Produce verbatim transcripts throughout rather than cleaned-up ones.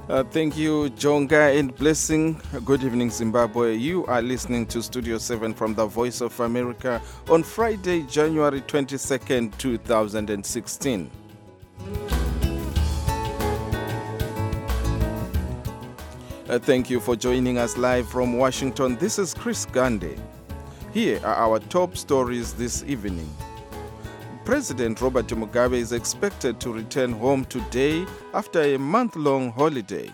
Uh, thank you, Jonga and Blessing. Good evening, Zimbabwe. You are listening to Studio seven from the Voice of America on Friday, January twenty-second, two thousand sixteen. Uh, thank you for joining us live from Washington. This is Chris Gande. Here are our top stories this evening. President Robert Mugabe is expected to return home today after a month-long holiday.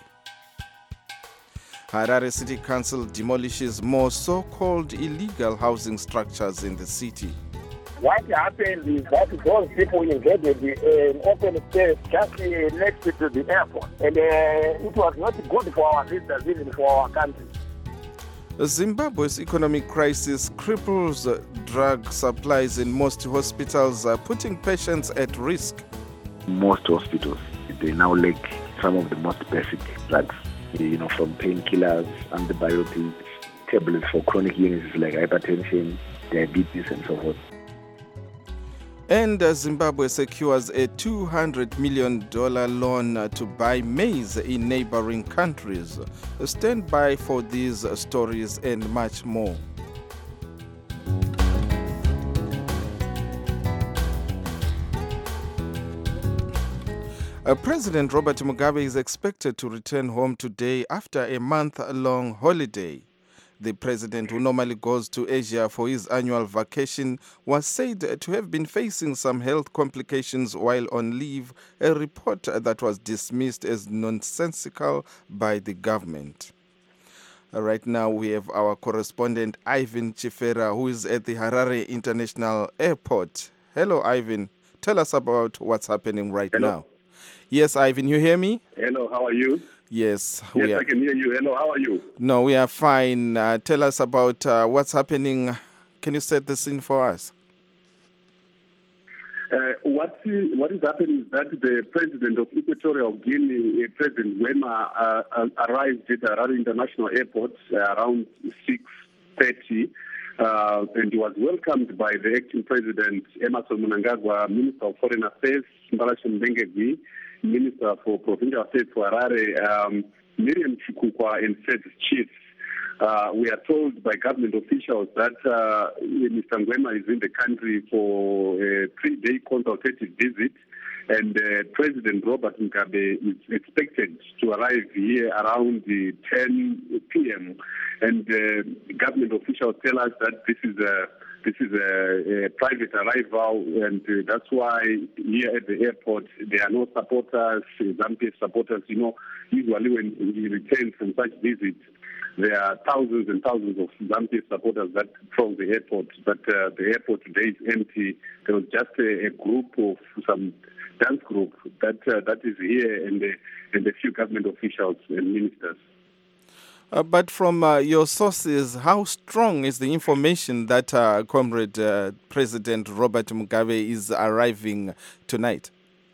Harare City Council demolishes more so-called illegal housing structures in the city. What happened is that those people invaded an uh, open space just uh, next to the airport. And uh, it was not good for our visitors, even for our country. Zimbabwe's economic crisis cripples drug supplies in most hospitals, uh, putting patients at risk. Most hospitals, they now lack some of the most basic drugs, you know, from painkillers, antibiotics, tablets for chronic illnesses like hypertension, diabetes, and so forth. And uh, Zimbabwe secures a two hundred million dollars loan uh, to buy maize in neighboring countries. Stand by for these uh, stories and much more. Uh, President Robert Mugabe is expected to return home today after a month-long holiday. The president, who normally goes to Asia for his annual vacation, was said to have been facing some health complications while on leave, a report that was dismissed as nonsensical by the government. Right now, we have our correspondent, Ivan Chifera, who is at the Harare International Airport. Hello, Ivan. Tell us about what's happening right Hello. now. Yes, Ivan, you hear me? Hello, how are you? Yes. Yes, we are. I can hear you. Hello, how are you? No, we are fine. Uh, tell us about uh, what's happening. Can you set the scene for us? Uh, what, what is happening is that the president of Equatorial Guinea, uh, President Wema, uh, uh, arrived at Harare International Airport uh, around six thirty, uh, and he was welcomed by the acting president, Emmerson Mnangagwa, Minister of Foreign Affairs, Mbalashe Mbengegwi, Minister for Provincial Affairs for Harare, um, Miriam Chikukwa, and state chiefs. Uh, we are told by government officials that uh, Mister Ngwema is in the country for a three-day consultative visit, and uh, President Robert Mugabe is expected to arrive here around the ten p.m. And uh, government officials tell us that this is a This is a, a private arrival, and uh, that's why here at the airport there are no supporters, Zambia supporters. You know, usually when he returns from such visits, there are thousands and thousands of Zambia supporters that from the airport. But uh, the airport today is empty. There was just a, a group of some dance group that uh, that is here, and, uh, and a few government officials and ministers. Uh, but from uh, your sources, how strong is the information that uh, Comrade uh, President Robert Mugabe is arriving tonight?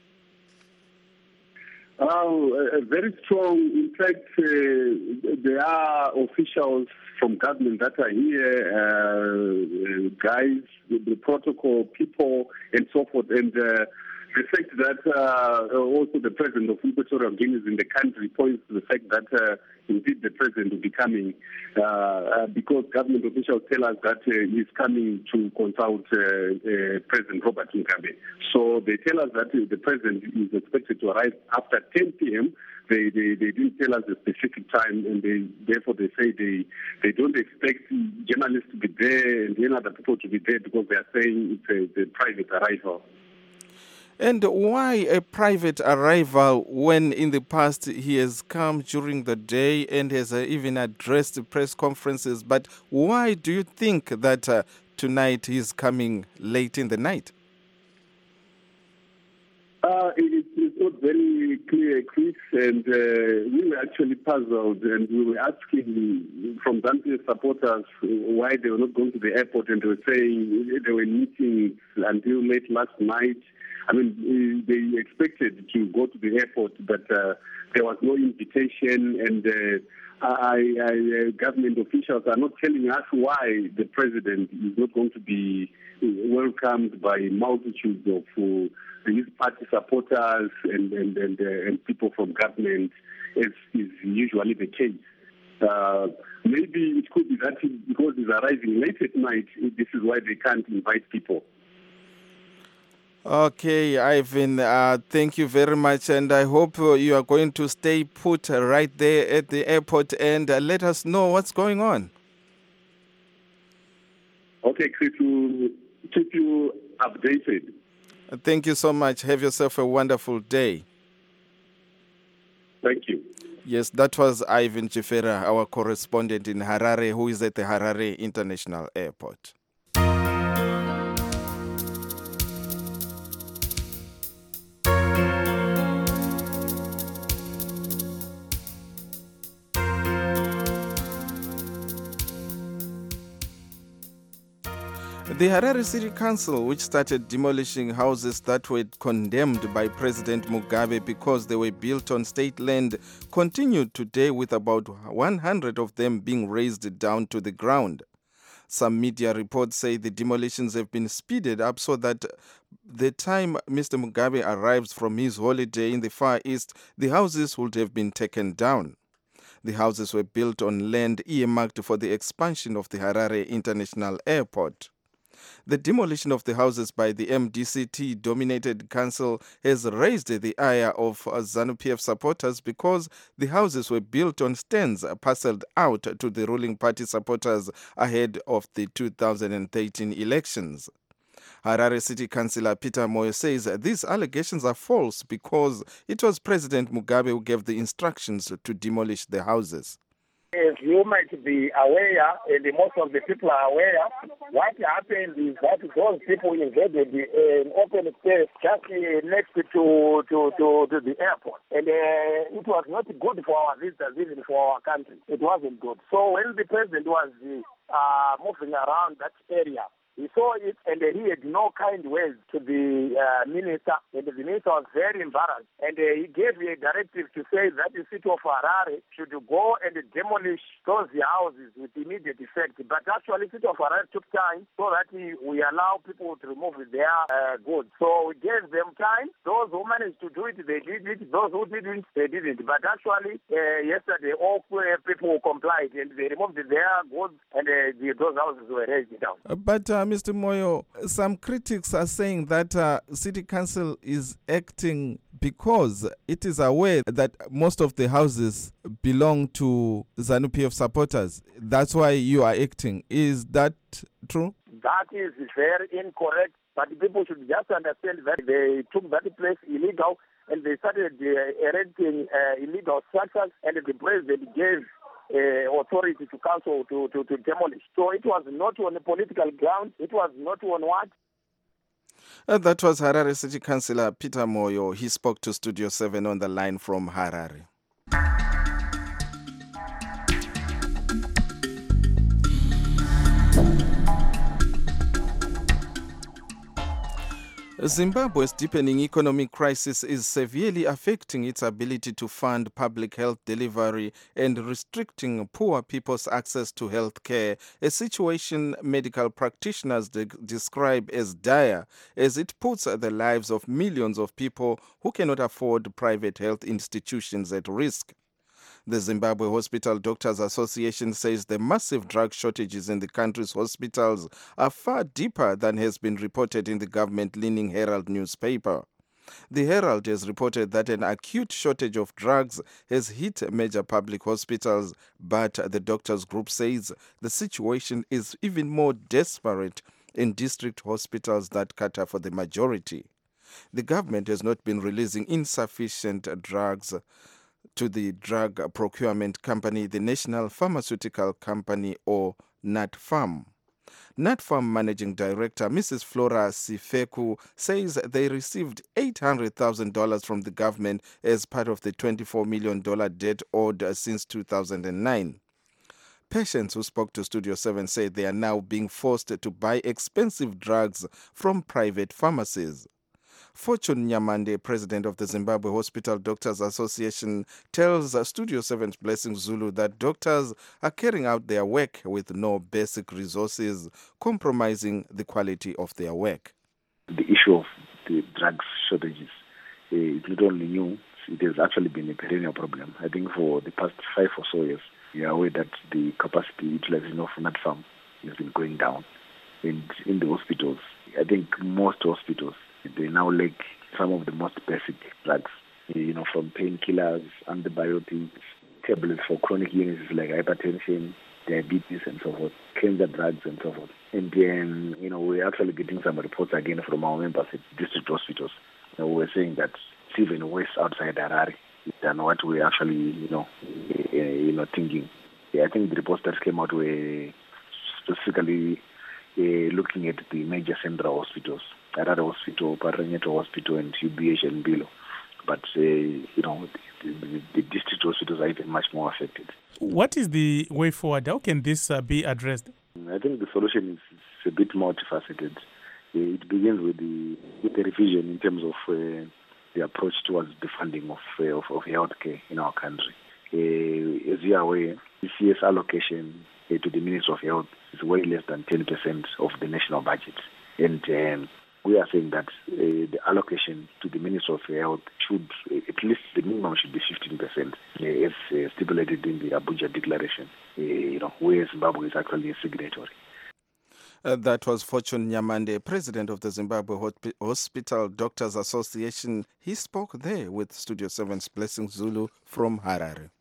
Oh, uh, very strong. In fact, uh, there are officials from government that are here, uh, guys, the, the protocol people, and so forth. And uh, the fact that uh, also the president of Equatorial Guinea is in the country points to the fact that uh, indeed the president will be coming, uh, uh, because government officials tell us that uh, he's coming to consult uh, uh, President Robert Mugabe. So they tell us that uh, the president is expected to arrive after ten p.m. They, they they didn't tell us the specific time, and they therefore they say they they don't expect journalists to be there and any other people to be there because they are saying it's a, a private arrival. And why a private arrival when in the past he has come during the day and has uh, even addressed press conferences? But why do you think that uh, tonight he's coming late in the night? Uh, it, it's not very clear, Chris, and uh, we were actually puzzled, and we were asking from Zambia supporters why they were not going to the airport, and they were saying they were meeting until late last night. I mean, they expected to go to the airport, but uh, there was no invitation, and uh, I, I, uh, government officials are not telling us why the president is not going to be welcomed by multitudes of uh, his party supporters and and and, uh, and people from government, as is usually the case. Uh, maybe it could be that because he's arriving late at night, this is why they can't invite people. Okay, Ivan, uh, thank you very much, and I hope uh, you are going to stay put uh, right there at the airport and uh, let us know what's going on. Okay, Chris, to keep you updated. Uh, Thank you so much. Have yourself a wonderful day. Thank you. Yes, that was Ivan Chifera, our correspondent in Harare, who is at the Harare International Airport. The Harare City Council, which started demolishing houses that were condemned by President Mugabe because they were built on state land, continued today with about one hundred of them being razed down to the ground. Some media reports say the demolitions have been speeded up so that the time Mister Mugabe arrives from his holiday in the Far East, the houses would have been taken down. The houses were built on land earmarked for the expansion of the Harare International Airport. The demolition of the houses by the M D C T-dominated council has raised the ire of ZANU-P F supporters because the houses were built on stands parceled out to the ruling party supporters ahead of the two thousand thirteen elections. Harare City Councillor Peter Moyo says these allegations are false because it was President Mugabe who gave the instructions to demolish the houses. As you might be aware, and most of the people are aware, what happened is that those people invaded an open space just uh, next to, to, to, to the airport. And uh, it was not good for our visitors, even for our country. It wasn't good. So when the president was uh, moving around that area, he saw it and uh, he had no kind words to the uh, minister, and the minister was very embarrassed. And uh, he gave a directive to say that the city of Harare should go and demolish those houses with immediate effect. But actually, the city of Harare took time so that we, we allow people to remove their uh, goods. So we gave them time. Those who managed to do it, they did it. Those who didn't, they didn't. But actually, uh, yesterday, all uh, people complied and they removed their goods and uh, the, those houses were raised down. Uh, But uh, Mister Moyo, some critics are saying that uh, City Council is acting because it is aware that most of the houses belong to ZANU-P F supporters. That's why you are acting. Is that true? That is very incorrect. But people should just understand that they took that place illegal and they started uh, erecting uh, illegal structures, and the president gave Uh, authority to council to, to, to demolish. So it was not on a political ground. It was not on what? Uh, that was Harare City Councillor Peter Moyo. He spoke to Studio seven on the line from Harare. Zimbabwe's deepening economic crisis is severely affecting its ability to fund public health delivery and restricting poor people's access to health care, a situation medical practitioners de- describe as dire, as it puts the lives of millions of people who cannot afford private health institutions at risk. The Zimbabwe Hospital Doctors Association says the massive drug shortages in the country's hospitals are far deeper than has been reported in the government-leaning Herald newspaper. The Herald has reported that an acute shortage of drugs has hit major public hospitals, but the doctors group says the situation is even more desperate in district hospitals that cater for the majority. The government has not been releasing insufficient drugs to the drug procurement company, the National Pharmaceutical Company, or NatPharm. NatPharm Managing Director Missus Flora Sifeku says they received eight hundred thousand dollars from the government as part of the twenty-four million dollars debt owed since two thousand nine. Patients who spoke to Studio seven said they are now being forced to buy expensive drugs from private pharmacies. Fortune Nyamande, president of the Zimbabwe Hospital Doctors Association, tells uh, Studio seven's Blessing Zulu that doctors are carrying out their work with no basic resources, compromising the quality of their work. The issue of the drugs shortages uh, is not only new, it has actually been a perennial problem. I think for the past five or so years, we are aware that the capacity utilization of NatFarm has been going down. And in the hospitals, I think most hospitals, they now lack some of the most basic drugs, you know, from painkillers, antibiotics, tablets for chronic illnesses like hypertension, diabetes, and so forth, cancer drugs, and so forth. And then, you know, we're actually getting some reports again from our members at district hospitals. You know, we're saying that it's even worse outside Harare than what we're actually, you know, uh, you know, thinking. Yeah, I think the reports that came out were specifically uh, looking at the major central hospitals, Harare Hospital, Paranyeto Hospital, and U B H and Bilo. But, uh, you know, the, the, the district hospitals are even much more affected. What is the way forward? How can this uh, be addressed? I think the solution is, is a bit multifaceted. Uh, it begins with the, with the revision in terms of uh, the approach towards the funding of, uh, of, of healthcare in our country. Uh, as you are aware, the C S allocation uh, to the Ministry of Health is way less than ten percent of the national budget. And um, we are saying that uh, the allocation to the Ministry of Health should, uh, at least the minimum should be fifteen percent, uh, as uh, stipulated in the Abuja Declaration, uh, you know, where Zimbabwe is actually a signatory. Uh, that was Fortune Nyamande, president of the Zimbabwe Hosp- Hospital Doctors Association. He spoke there with Studio seven's Blessing Zulu from Harare.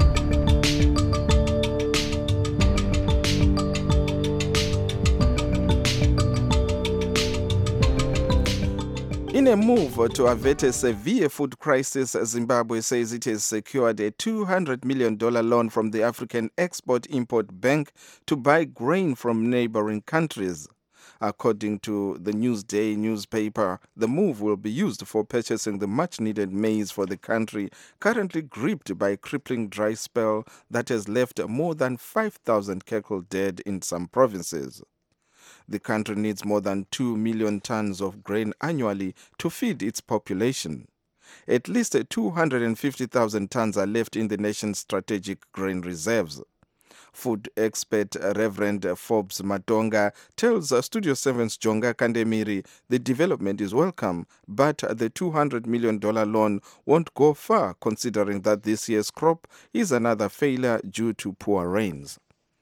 In a move to avert a severe food crisis, Zimbabwe says it has secured a two hundred million dollars loan from the African Export-Import Bank to buy grain from neighboring countries. According to the Newsday newspaper, the move will be used for purchasing the much-needed maize for the country, currently gripped by a crippling dry spell that has left more than five thousand cattle dead in some provinces. The country needs more than two million tons of grain annually to feed its population. At least two hundred fifty thousand tons are left in the nation's strategic grain reserves. Food expert Reverend Forbes Matonga tells Studio seven's Jonga Kandemiri the development is welcome, but the two hundred million dollars loan won't go far, considering that this year's crop is another failure due to poor rains.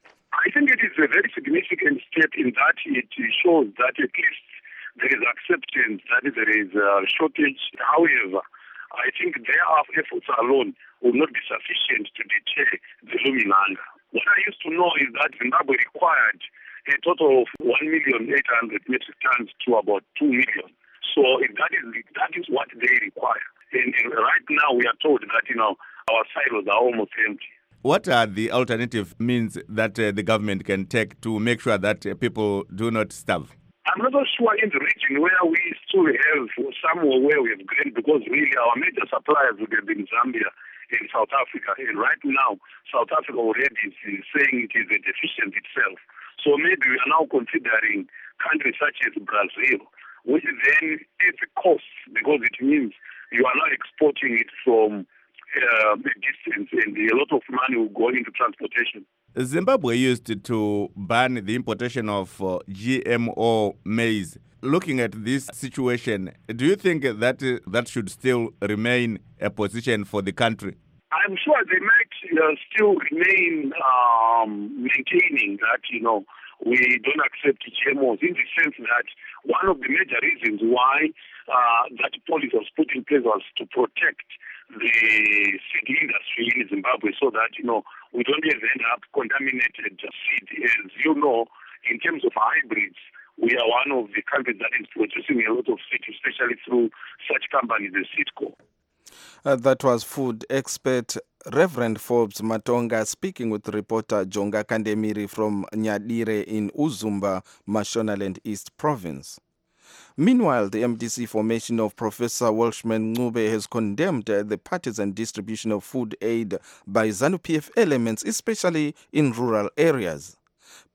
I think it is a very significant step in that it shows that at least there is acceptance that there is a shortage. However, I think their efforts alone will not be sufficient to deter the looming hunger. What I used to know is that Zimbabwe required a total of one million eight hundred metric tons to about two million. So if that is that is what they require. And right now we are told that, you know, our silos are almost empty. What are the alternative means that uh, the government can take to make sure that uh, people do not starve? I'm not so sure in the region where we still have somewhere where we have grain, because really our major suppliers would have been Zambia and South Africa. And right now, South Africa already is saying it is a deficient itself. So maybe we are now considering countries such as Brazil, which then is a cost, because it means you are now exporting it from Uh, the distance, and a lot of money will go into transportation. Zimbabwe used to ban the importation of uh, G M O maize. Looking at this situation, do you think that uh, that should still remain a position for the country? I'm sure they might uh, still remain um, maintaining that, you know, we don't accept G M Os, in the sense that one of the major reasons why uh, that policy was put in place was to protect the seed industry in Zimbabwe, so that, you know, we don't end up contaminated seed. As you know, in terms of hybrids, we are one of the countries that is producing a lot of seed, especially through such companies as Seedco. Uh, that was food expert Reverend Forbes Matonga speaking with reporter Jonga Kandemiri from Nyadire in Uzumba, Mashonaland East Province. Meanwhile, the M D C formation of Professor Welshman Ncube has condemned the partisan distribution of food aid by ZANU-P F elements, especially in rural areas.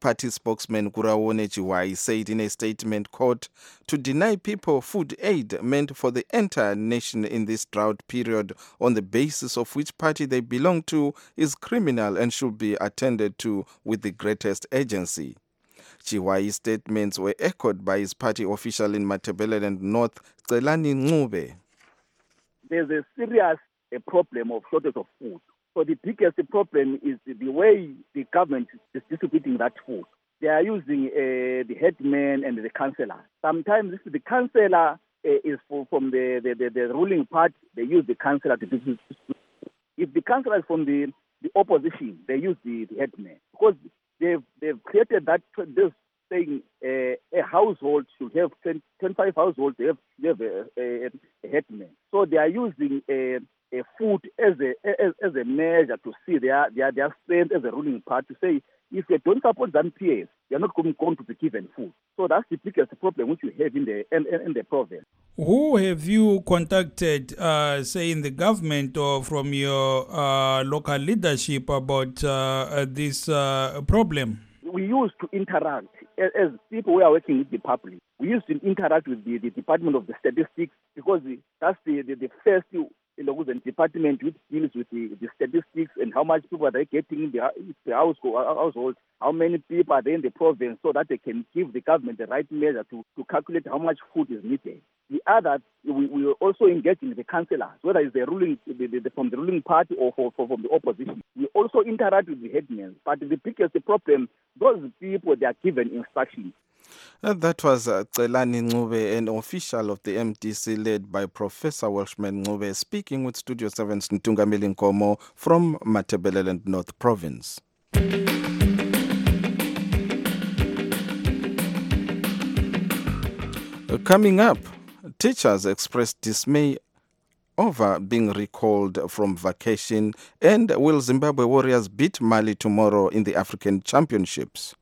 Party spokesman Kurawone Chiwai said in a statement, quote, to deny people food aid meant for the entire nation in this drought period on the basis of which party they belong to is criminal and should be attended to with the greatest urgency. Chiwai's statements were echoed by his party official in Matabeleland North, Tselani Ncube. There's a serious a problem of shortage of food. So the biggest problem is the way the government is distributing that food. They are using uh, the headman and the councillor. Sometimes the councillor uh, is for, from the, the, the, the ruling party. They use the councillor to distribute. If the councillor is from the, the opposition, they use the, the headman. Because they've, they've created that, this saying uh, a household should have ten, twenty-five households, they have, they have a, a, a headman. So they are using a, a food as a as, as a measure to see their, their, their strength as a ruling party, to say, if you don't support them P S, you're not going, going to be given food. So that's the biggest problem which you have in the in, in the province. Who have you contacted, uh, say, in the government or from your uh, local leadership about uh, this uh, problem? We used to interact as, as people who are working with the public. We used to interact with the, the Department of the Statistics, because the, that's the, the, the first in the department which deals with the, the statistics and how much people are they getting in the, the household, how many people are there in the province, so that they can give the government the right measure to, to calculate how much food is needed. The other, we, we are also engaging the councillors, whether it's the ruling the, the, the, from the ruling party or for, for, from the opposition. We also interact with the headmen, but the biggest problem, those people, they are given instructions. Uh, that was uh, Tselani Ncube, an official of the M D C led by Professor Welshman Ncube, speaking with Studio seven's Ntungamili Nkomo from Matabeleland North Province. Uh, coming up, teachers expressed dismay over being recalled from vacation, and will Zimbabwe Warriors beat Mali tomorrow in the African Championships?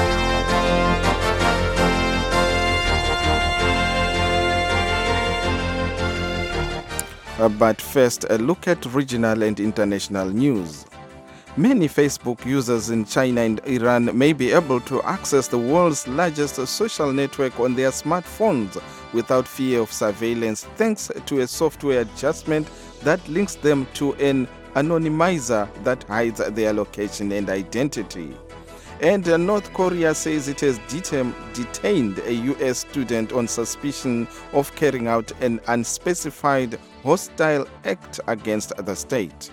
Uh, but first, a look at regional and international news. Many Facebook users in China and Iran may be able to access the world's largest social network on their smartphones without fear of surveillance, thanks to a software adjustment that links them to an anonymizer that hides their location and identity. And uh, North Korea says it has detain- detained a U S student on suspicion of carrying out an unspecified hostile act against the state.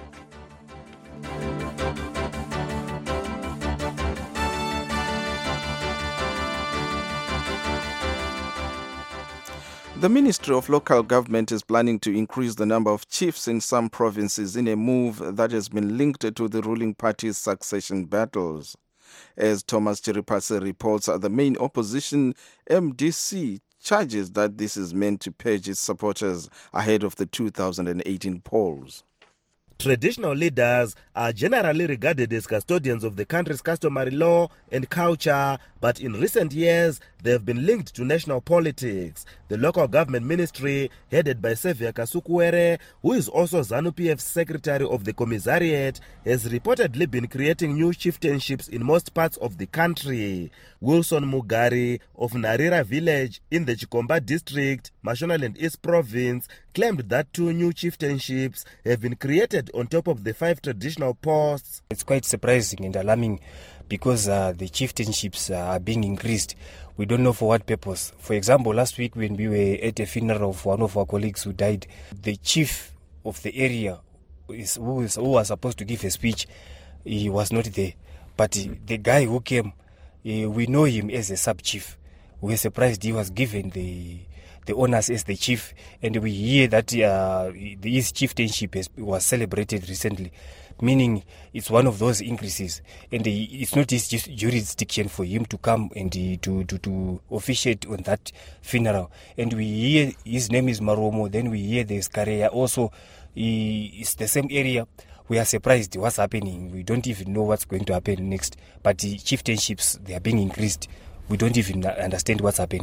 The Ministry of Local Government is planning to increase the number of chiefs in some provinces in a move that has been linked to the ruling party's succession battles. As Thomas Chiripase reports, the main opposition, M D C, charges that this is meant to purge its supporters ahead of the two thousand eighteen polls. Traditional leaders are generally regarded as custodians of the country's customary law and culture, but in recent years, they have been linked to national politics. The local government ministry, headed by Sevia Kasukuwere, who is also ZANU-P F's secretary of the commissariat, has reportedly been creating new chieftainships in most parts of the country. Wilson Mugari of Narira village in the Chikomba district, Mashonaland East province, claimed that two new chieftainships have been created on top of the five traditional posts. It's quite surprising and alarming because uh, the chieftainships uh, are being increased. We don't know for what purpose. For example, last week when we were at a funeral of one of our colleagues who died, the chief of the area is, who, is, who was supposed to give a speech, he was not there. But uh, the guy who came, uh, we know him as a sub-chief. We were surprised he was given the the honors as the chief, and we hear that uh, his chieftainship has, was celebrated recently, meaning it's one of those increases, and it's not his jurisdiction for him to come and to, to, to officiate on that funeral. And we hear his name is Maromo, then we hear there's Kareya also, he, it's the same area. We are surprised what's happening. We don't even know what's going to happen next, but the chieftainships, they are being increased. We don't even understand what's happening.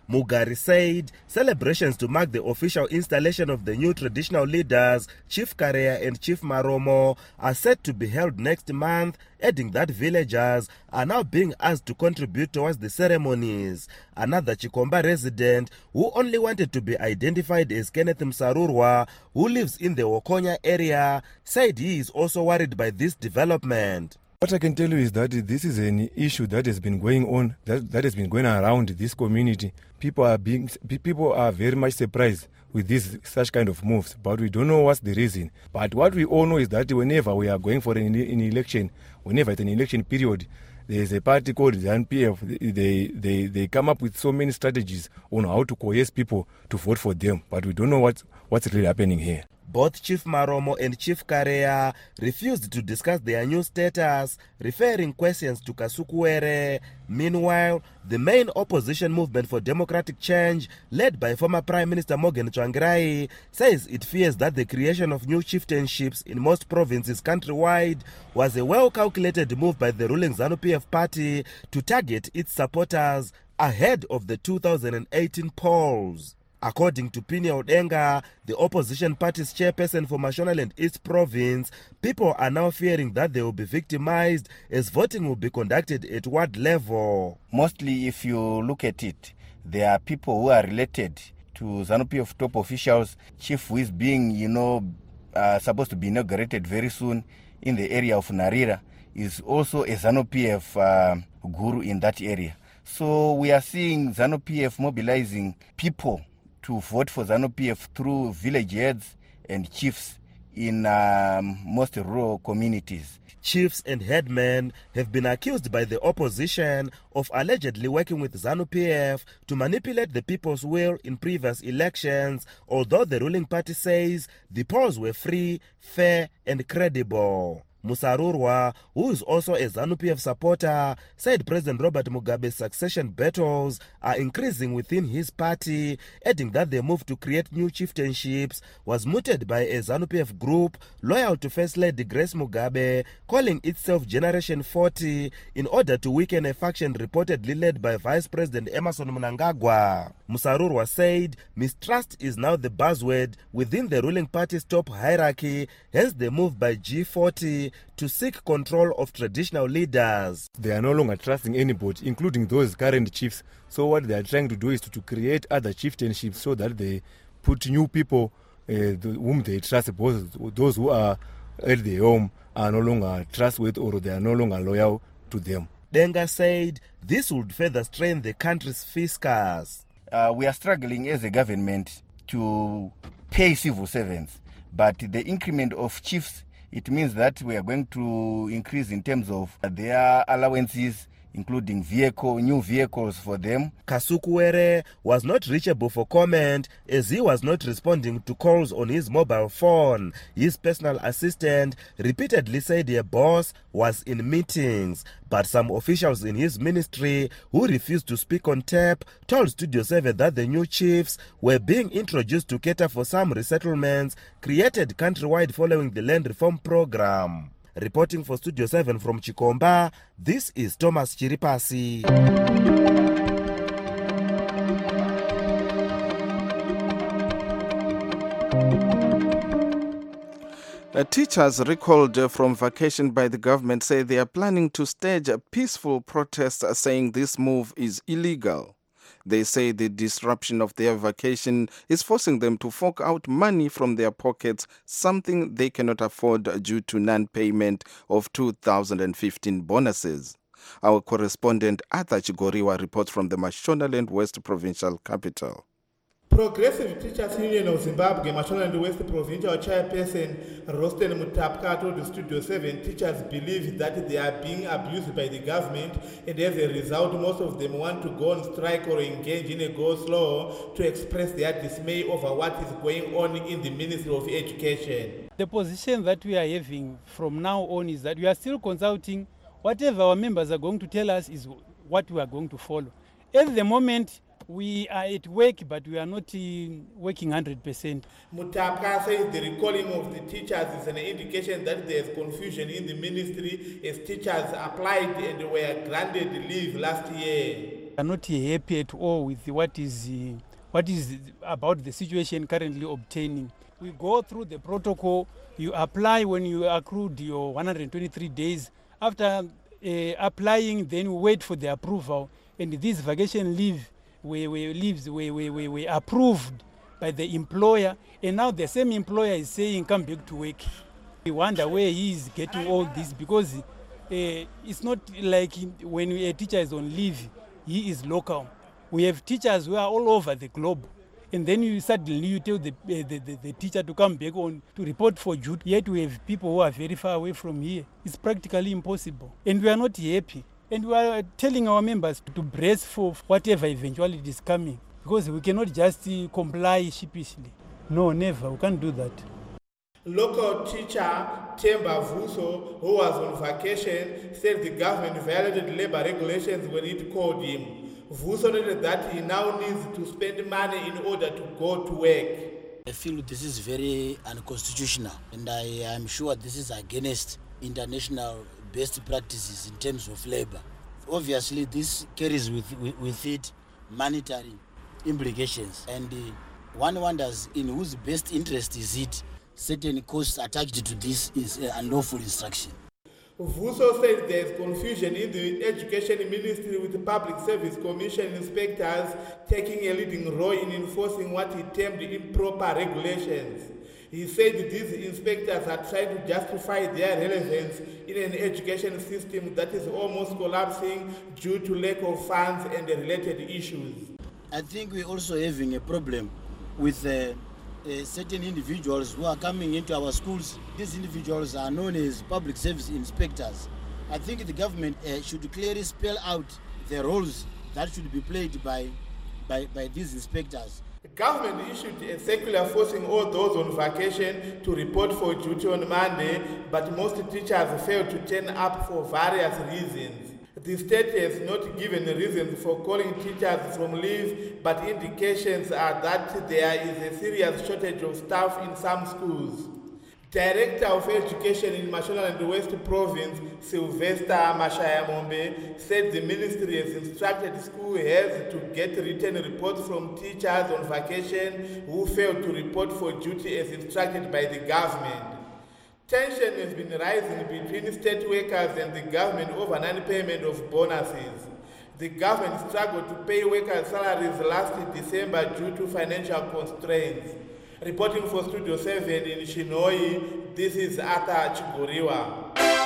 Mugari said celebrations to mark the official installation of the new traditional leaders, Chief Kareya and Chief Maromo, are set to be held next month, adding that villagers are now being asked to contribute towards the ceremonies. Another Chikomba resident who only wanted to be identified as Kenneth Msarurwa, who lives in the Wokonya area, said he is also worried by this development. What I can tell you is that this is an issue that has been going on, that, that has been going around this community. People are being, people are very much surprised with this such kind of moves, but we don't know what's the reason. But what we all know is that whenever we are going for an, an election, whenever it's an election period, there is a party called the N P F. They, they, they come up with so many strategies on how to coerce people to vote for them, but we don't know what, what's really happening here. Both Chief Maromo and Chief Kareya refused to discuss their new status, referring questions to Kasukuwere. Meanwhile, the main opposition movement for democratic change, led by former Prime Minister Morgan Tsvangirai, says it fears that the creation of new chieftainships in most provinces countrywide was a well-calculated move by the ruling ZANU-P F party to target its supporters ahead of the two thousand eighteen polls. According to Phineas Odenga, the opposition party's chairperson for Mashonaland East Province, people are now fearing that they will be victimized as voting will be conducted at ward level. Mostly, if you look at it, there are people who are related to ZANU-P F top officials. Chief who is being, you know, uh, supposed to be inaugurated very soon in the area of Narira is also a ZANU-P F uh, guru in that area. So we are seeing ZANU-P F mobilizing people to vote for ZANU-P F through village heads and chiefs in um, most rural communities. Chiefs and headmen have been accused by the opposition of allegedly working with ZANU-P F to manipulate the people's will in previous elections, although the ruling party says the polls were free, fair and credible. Musarurwa, who is also a ZANU-P F supporter, said President Robert Mugabe's succession battles are increasing within his party, adding that the move to create new chieftainships was mooted by a ZANU-P F group loyal to First Lady Grace Mugabe, calling itself Generation forty in order to weaken a faction reportedly led by Vice President Emmerson Mnangagwa. Musarurwa said mistrust is now the buzzword within the ruling party's top hierarchy, hence the move by G forty to seek control of traditional leaders. They are no longer trusting anybody, including those current chiefs. So what they are trying to do is to, to create other chieftainships so that they put new people uh, whom they trust. Both those who are at the home are no longer trustworthy or they are no longer loyal to them. Denga said this would further strain the country's fiscus. Uh, we are struggling as a government to pay civil servants, but the increment of chiefs, it means that we are going to increase in terms of their allowances, including vehicle, new vehicles for them. Kasukuwere was not reachable for comment as he was not responding to calls on his mobile phone. His personal assistant repeatedly said their boss was in meetings, but some officials in his ministry who refused to speak on tape told Studio seven that the new chiefs were being introduced to cater for some resettlements created countrywide following the land reform program. Reporting for Studio seven from Chikomba, this is Thomas Chiripasi. Uh, teachers recalled uh, from vacation by the government say they are planning to stage a peaceful protest, uh, saying this move is illegal. They say the disruption of their vacation is forcing them to fork out money from their pockets, something they cannot afford due to non-payment of two thousand fifteen bonuses. Our correspondent Arthur Chigoriwa reports from the Mashonaland West Provincial Capital. Progressive Teachers Union of Zimbabwe, Mashonaland West Provincial Chairperson Rosten Mutapka told the Studio seven teachers believe that they are being abused by the government, and as a result, most of them want to go on strike or engage in a go-slow to express their dismay over what is going on in the Ministry of Education. The position that we are having from now on is that we are still consulting. Whatever our members are going to tell us is what we are going to follow. At the moment, we are at work, but we are not uh, working one hundred percent. Mutapka says the recalling of the teachers is an indication that there is confusion in the ministry as teachers applied and were granted leave last year. are not happy at all with what is uh, what is about the situation currently obtaining. We go through the protocol. You apply when you accrued your one hundred twenty-three days. After uh, applying, then we wait for the approval. And this vacation leave, we, we leaves, we, we, we, we approved by the employer. And now the same employer is saying, come back to work. We wonder where he is getting all this, because uh, it's not like when a teacher is on leave, he is local. We have teachers who are all over the globe. And then you suddenly you tell the, uh, the, the, the teacher to come back on to report for duty. Yet we have people who are very far away from here. It's practically impossible. And we are not happy. And we are telling our members to brace for whatever eventuality is coming. Because we cannot just uh, comply sheepishly. No, never. We can't do that. Local teacher Temba Vuso, who was on vacation, said the government violated labor regulations when it called him. Vuso noted that he now needs to spend money in order to go to work. I feel this is very unconstitutional, and I am sure this is against international best practices in terms of labor. Obviously, this carries with, with, with it monetary implications, and uh, one wonders in whose best interest is it certain costs attached to this is uh, unlawful instruction. Vuso said there is confusion in the Education Ministry with the Public Service Commission inspectors taking a leading role in enforcing what he termed improper regulations. He said these inspectors are trying to justify their relevance in an education system that is almost collapsing due to lack of funds and related issues. I think we're also having a problem with uh, Uh, certain individuals who are coming into our schools. These individuals are known as public service inspectors. I think the government uh, should clearly spell out the roles that should be played by, by, by these inspectors. The government issued a circular forcing all those on vacation to report for duty on Monday, but most teachers failed to turn up for various reasons. The state has not given reasons for calling teachers from leave, but indications are that there is a serious shortage of staff in some schools. Director of Education in Mashonaland West Province, Sylvester Mashayamombe, said the ministry has instructed school heads to get written reports from teachers on vacation who failed to report for duty as instructed by the government. Tension has been rising between state workers and the government over non-payment of bonuses. The government struggled to pay workers' salaries last December due to financial constraints. Reporting for Studio seven in Shinoi, this is Arthur Chiguriwa.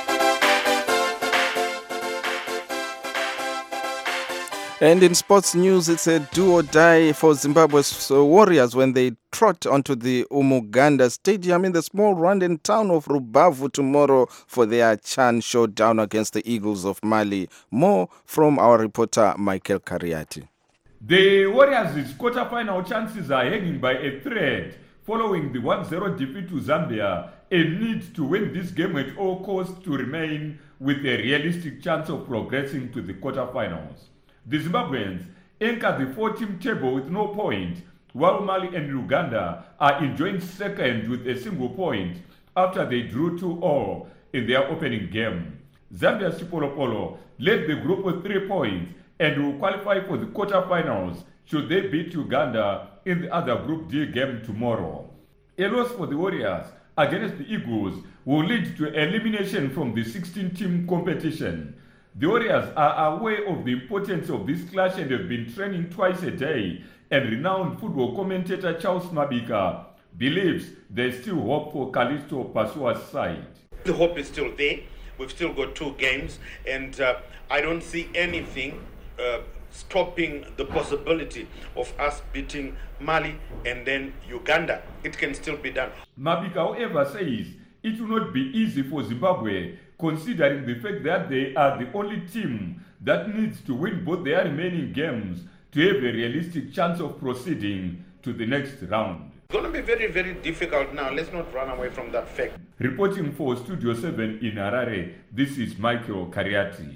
And in sports news, it's a do or die for Zimbabwe's Warriors when they trot onto the Umuganda Stadium in the small Rwandan town of Rubavu tomorrow for their Chan showdown against the Eagles of Mali. More from our reporter Michael Kariati. The Warriors' quarter-final chances are hanging by a thread following the one zero defeat to Zambia, a need to win this game at all costs to remain with a realistic chance of progressing to the quarter-finals. The Zimbabweans anchor the four-team table with no point, while Mali and Uganda are enjoying second with a single point after they drew two all in their opening game. Zambia's Chipolo Polo led the group with three points and will qualify for the quarter-finals should they beat Uganda in the other Group D game tomorrow. A loss for the Warriors against the Eagles will lead to elimination from the sixteen-team competition. The Warriors are aware of the importance of this clash and have been training twice a day, and renowned football commentator Charles Mabika believes there's still hope for Callisto Pasua's side. The hope is still there. We've still got two games, and uh, I don't see anything uh, stopping the possibility of us beating Mali and then Uganda. It can still be done. Mabika, however, says it will not be easy for Zimbabwe, considering the fact that they are the only team that needs to win both their remaining games to have a realistic chance of proceeding to the next round. It's going to be very, very difficult now. Let's not run away from that fact. Reporting for Studio seven in Harare, this is Michael Kariati.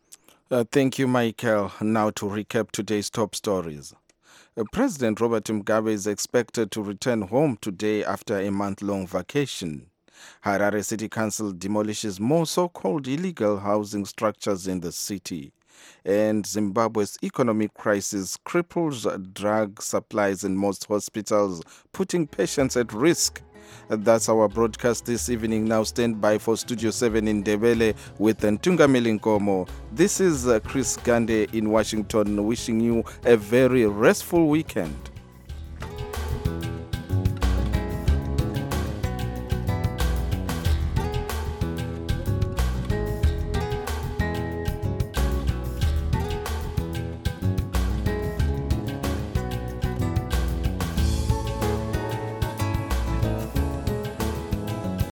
Uh, thank you, Michael. Now to recap today's top stories. Uh, President Robert Mugabe is expected to return home today after a month-long vacation. Harare City Council demolishes more so-called illegal housing structures in the city. And Zimbabwe's economic crisis cripples drug supplies in most hospitals, putting patients at risk. That's our broadcast this evening. Now stand by for Studio seven in Ndebele with Ntungamili Nkomo. This is uh, Chris Gande in Washington, wishing you a very restful weekend.